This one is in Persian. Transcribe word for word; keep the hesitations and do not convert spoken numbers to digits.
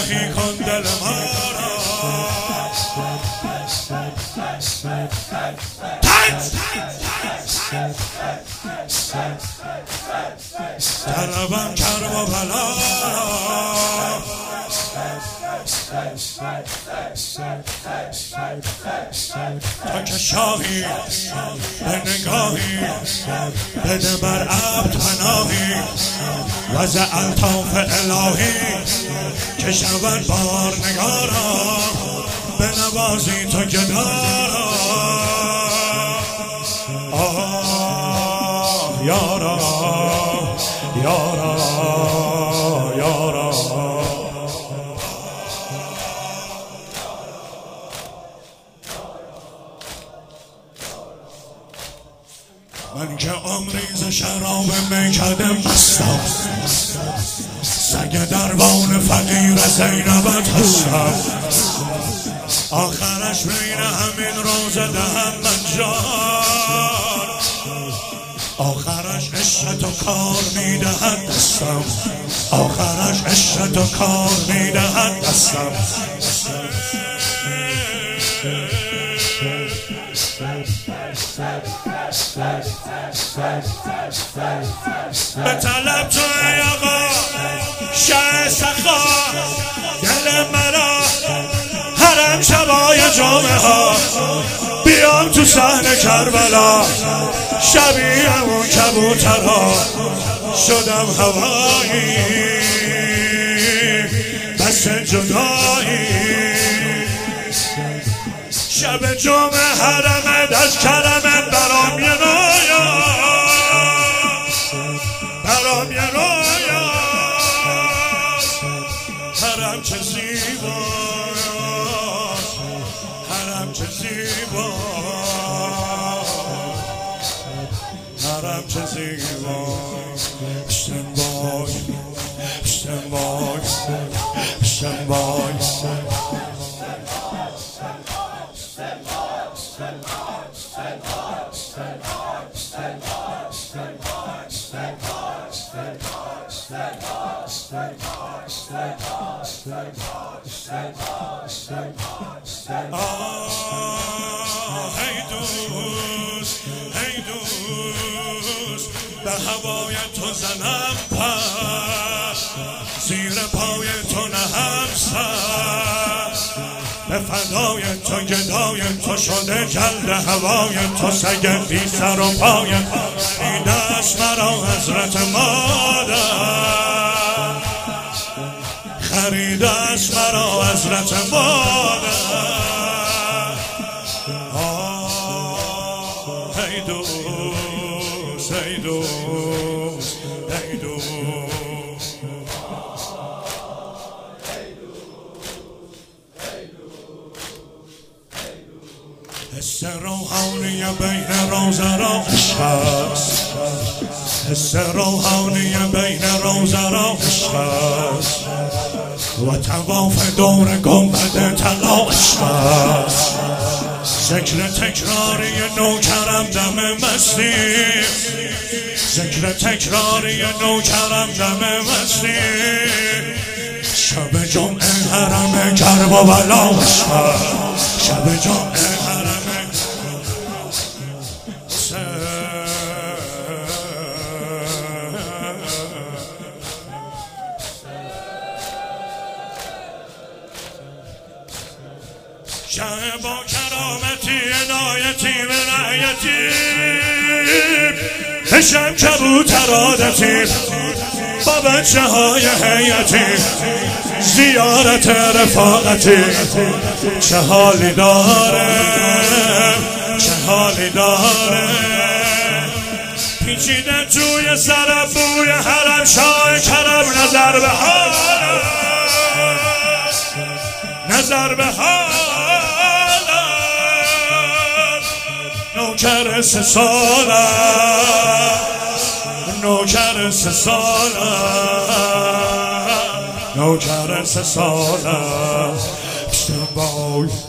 شاهی کن دل ما را طلبم کرب و بلا تا که شاهی به نگاهی بده بر عبد پناهی وضع الطاف الهی که شود بار نگارا به نوازی تو گدارا آه یارا یارا یارا من که عمری ز شراب میکده مستم سگ دربان فقیر زینبت هستم آخرش بین همین روزه دهم من جان آخرش عشق تو کار میدهد دستم آخرش عشق تو کار میدهد دستم به طلب تو ای آقا شه سخا دل مرا حرم شبای جامعه ها بیام تو صحن کربلا شبیه اون کبوترها شدم هوایی بس جدایی شب جمعه حرمت از کرمت برام یه رویا برام یه رویا حرم چه زیبا حرم چه زیبا حرم چه زیبا اشتن بای اشتن بای اشتن بای ای دوست ای دوست به هوای تو زنم پس زیر پای تو نهم سر به فدای تو گدای تو شده جلد هوای تو سگ بی سر و پای این دست مرا حضرت مادر خریده است مرا حضرت مادر آه ای دوست ای دوست ای دوست حس روحانی بین روزه را عشق است حس روحانی بین روزه را عشق است و طواف دور گنبد طلا عشق است ذکر تکراری نوکرم دم مستی ذکر تکراری نوکرم دم مستی شب جمعه حرم کرب و بلا عشق است شب جمعه شه با کرامتی عنایتی و رعیتی بشم کبوتر عادتی با بچه های حیاتی زیارت رفاقتی چه حالی داره چه حالی داره پیچیده توی سر بوی حرم شاه کرم نظر به حال نظر به حال نوکر سه ساله نوکر سه ساله نوکر سه ساله اشتن بای